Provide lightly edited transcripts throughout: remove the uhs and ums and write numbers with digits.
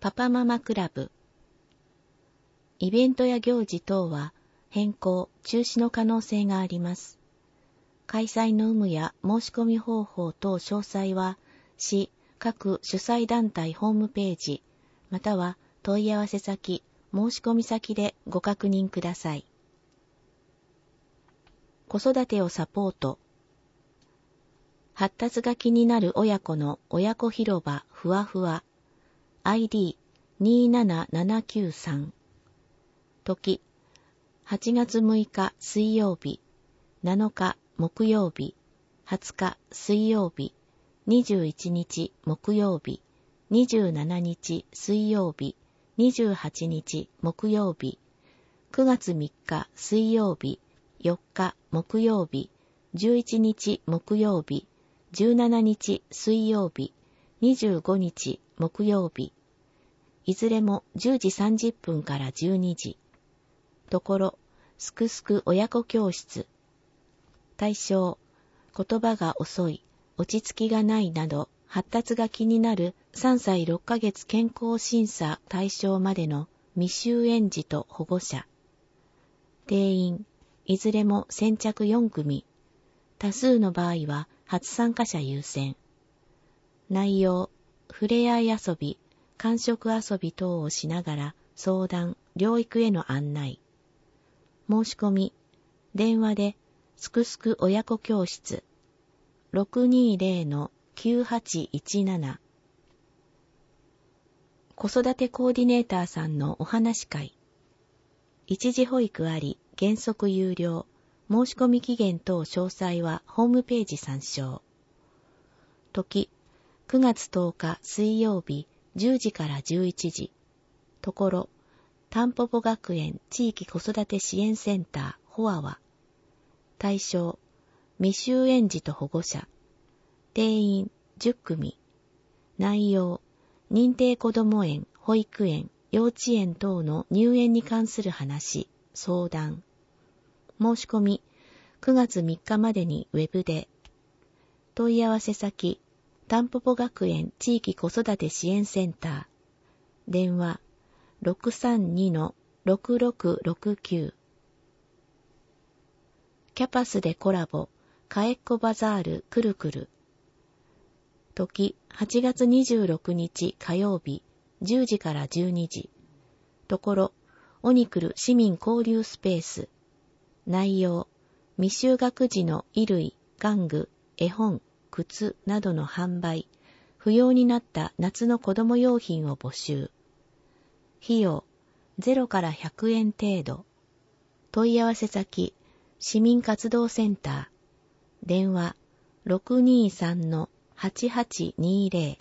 パパママクラブ。イベントや行事等は変更・中止の可能性があります。開催の有無や申し込み方法等詳細は、市各主催団体ホームページ、または問い合わせ先、申し込み先でご確認ください。子育てをサポート。発達が気になる親子の親子広場ふわふわ。ID27793。時、8月6日水曜日、7日木曜日、20日水曜日、21日木曜日、27日水曜日、28日木曜日、9月3日水曜日、4日木曜日、11日木曜日、17日水曜日、25日木曜日、いずれも10時30分から12時。ところ、すくすく親子教室。対象、言葉が遅い、落ち着きがないなど、発達が気になる3歳6ヶ月健康審査対象までの未就園児と保護者。定員、いずれも先着4組。多数の場合は初参加者優先。内容、触れ合い遊び、感触遊び等をしながら相談、療育への案内。申し込み、電話ですくすく親子教室 620-9817。子育てコーディネーターさんのお話会。一時保育あり、原則有料。申し込み期限等詳細はホームページ参照。時、9月10日水曜日10時から11時。ところ、たんぽぽ学園地域子育て支援センターホアワ。対象、未就園児と保護者。定員10組。内容、認定こども園、保育園、幼稚園等の入園に関する話、相談。申し込み、9月3日までにウェブで。問い合わせ先、たんぽぽ学園地域子育て支援センター。電話、632-6669。キャパスでコラボ、かえっこバザールくるくる。時、8月26日火曜日、10時から12時。ところ、オニクル市民交流スペース。内容、未就学児の衣類、玩具、絵本、靴などの販売、不要になった夏の子供用品を募集。費用、0から100円程度。問い合わせ先、市民活動センター。電話、623-8820。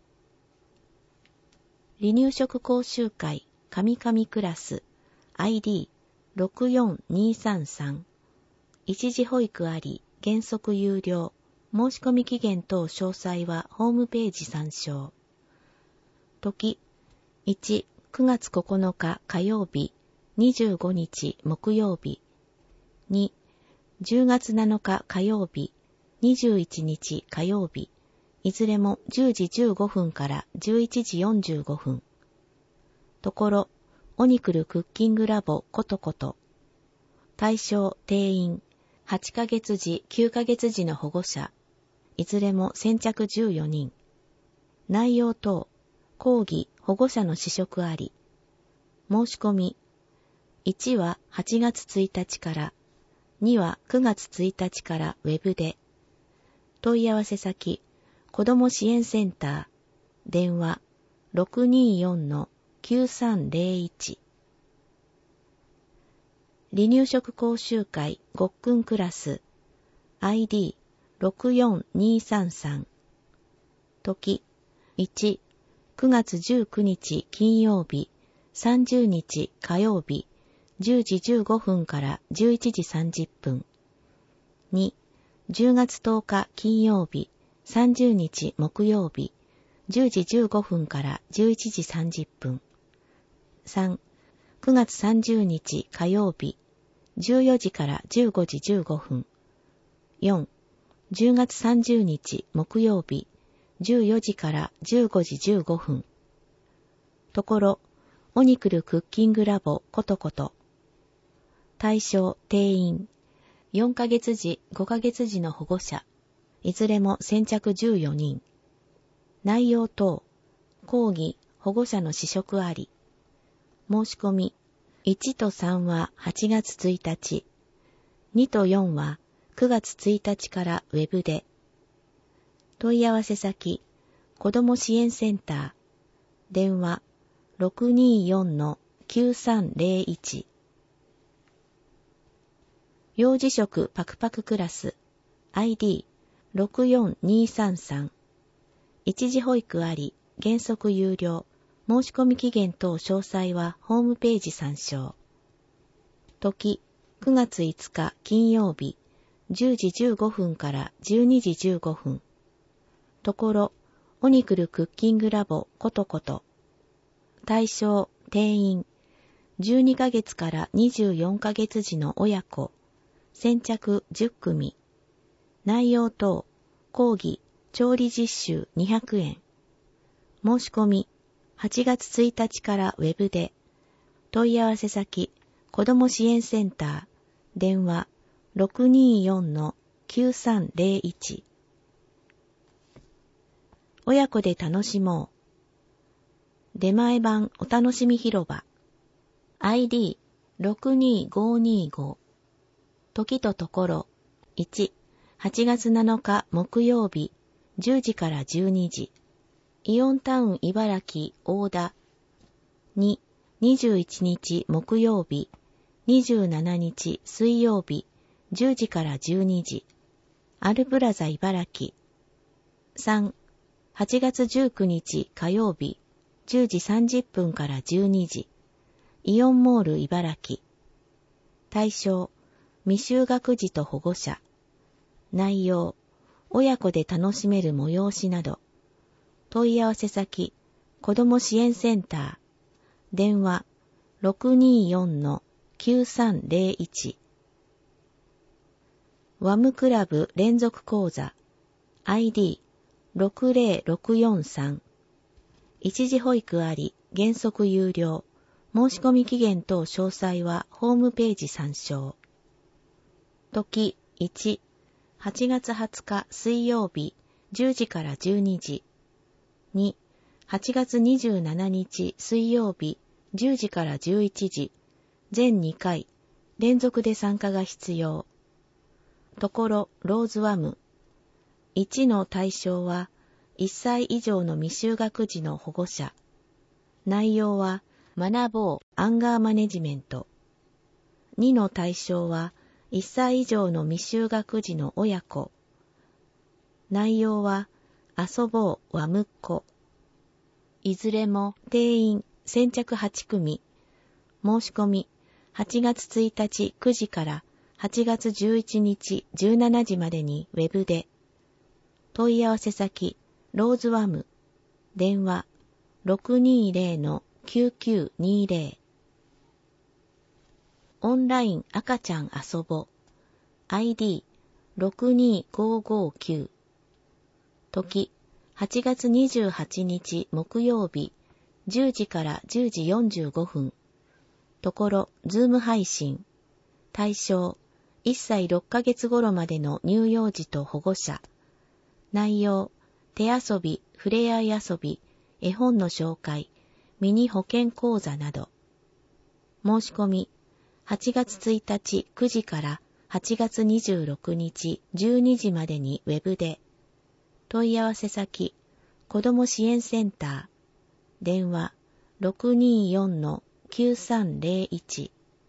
離乳食講習会、神々クラス、ID64233。一時保育あり、原則有料。申し込み期限等詳細はホームページ参照。時、1、9月9日火曜日、25日木曜日。2、10月7日火曜日、21日火曜日。いずれも10時15分から11時45分。ところ、オニクルクッキングラボことこと。対象定員、8ヶ月児、9ヶ月児の保護者。いずれも先着14人。内容等、講義、保護者の試食あり。申し込み。1は8月1日から、2は9月1日からウェブで。問い合わせ先、子ども支援センター。電話、624-9301。離乳食講習会、ごっくんクラス。ID64233。時、1、9月19日金曜日、30日火曜日、10時15分から11時30分。2、10月10日金曜日、30日木曜日、10時15分から11時30分。3、9月30日火曜日、14時から15時15分。4、10月30日木曜日、14時から15時15分。 ところ、オニクルクッキングラボことこと。対象、定員。4ヶ月時、5ヶ月時の保護者。いずれも先着14人。内容等。講義、保護者の試食あり。申し込み。1と3は8月1日。2と4は9月1日からウェブで。問い合わせ先、子ども支援センター。電話、624-9301。幼児食パクパククラス ID64233。一時保育あり、原則有料。申し込み期限等詳細はホームページ参照。時、9月5日金曜日、10時15分から12時15分。ところ、オニクルクッキングラボことこと。対象、定員。12ヶ月から24ヶ月時の親子。先着10組。内容等、講義、調理実習200円。申し込み、8月1日からウェブで。問い合わせ先、子ども支援センター。電話、624-9301。親子で楽しもう。出前版お楽しみ広場。ID62525。時とところ。1、8月7日木曜日、10時から12時。イオンタウン茨城大田。2、21日木曜日、27日水曜日、10時から12時。アルプラザ茨城。3、8月19日火曜日、10時30分から12時。イオンモール茨城。対象、未就学児と保護者。内容、親子で楽しめる催しなど。問い合わせ先、子ども支援センター。電話、624-9301。ワムクラブ連続講座。ID60643。一時保育あり、原則有料。申し込み期限等詳細はホームページ参照。時1、8月20日水曜日、10時から12時。2、8月27日水曜日、10時から11時。全2回、連続で参加が必要。ところ、ローズワム。1の対象は、1歳以上の未就学児の保護者。内容は、学ぼうアンガーマネジメント。2の対象は、1歳以上の未就学児の親子。内容は、遊ぼうワムッコ。いずれも定員先着8組。申し込み、8月1日9時から8月11日17時までにウェブで。問い合わせ先、ローズワム。電話、620-9920。オンライン赤ちゃん遊ぼ。ID62559。時、8月28日木曜日、10時から10時45分。ところ、ズーム配信。対象、1歳6ヶ月頃までの乳幼児と保護者。内容、手遊び、ふれあい遊び、絵本の紹介、ミニ保健講座など。申し込み、8月1日9時から8月26日12時までにウェブで。問い合わせ先、子ども支援センター。電話、624-9301。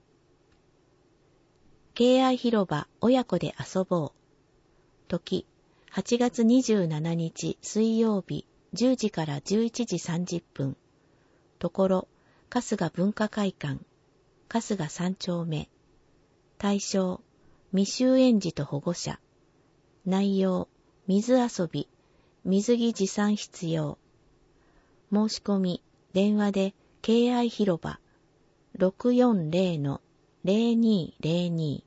敬愛広場親子で遊ぼう。時、8月27日水曜日、10時から11時30分。ところ、春日文化会館、春日3丁目。対象、未就園児と保護者。内容、水遊び、水着持参必要。申し込み、電話で、敬愛広場、640-0202。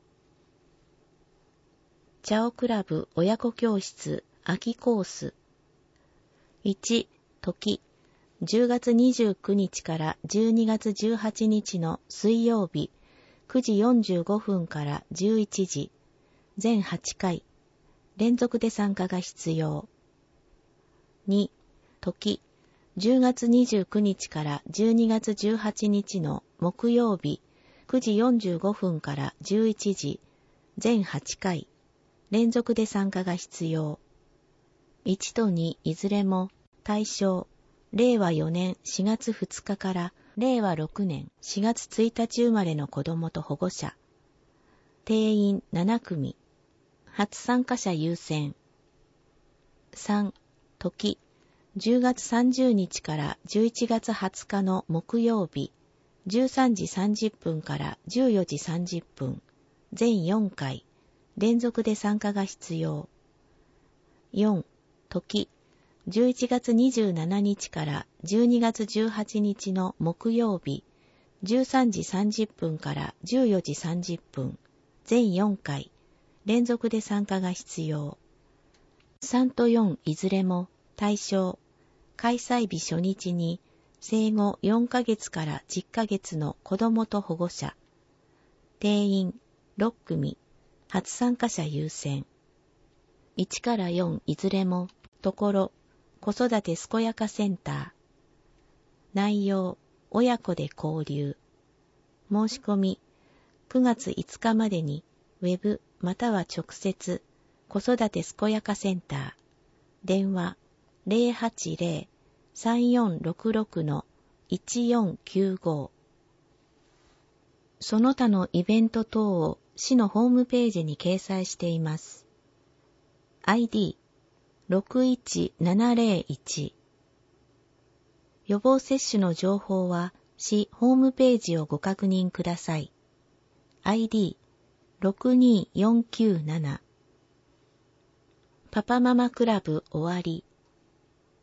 チャオクラブ親子教室、秋コース。1、時、 10月29日から12月18日の水曜日9時45分から11時、全8回、連続で参加が必要。2、時、10月29日から12月18日の木曜日9時45分から11時、全8回、連続で参加が必要。1と2いずれも対象、令和4年4月2日から令和6年4月1日生まれの子供と保護者。定員7組。初参加者優先。3、時、10月30日から11月20日の木曜日、13時30分から14時30分、全4回、連続で参加が必要。4、時、11月27日から12月18日の木曜日、13時30分から14時30分、全4回、連続で参加が必要。3と4いずれも対象、開催日初日に生後4ヶ月から10ヶ月の子供と保護者。定員6組、初参加者優先。1から4いずれもところ、子育て健やかセンター。内容、親子で交流。申し込み、9月5日までにウェブまたは直接、子育て健やかセンター。電話、080-3466-1495。その他のイベント等を市のホームページに掲載しています。ID61701 予防接種の情報は市ホームページをご確認ください。ID62497 パパママクラブ終わり。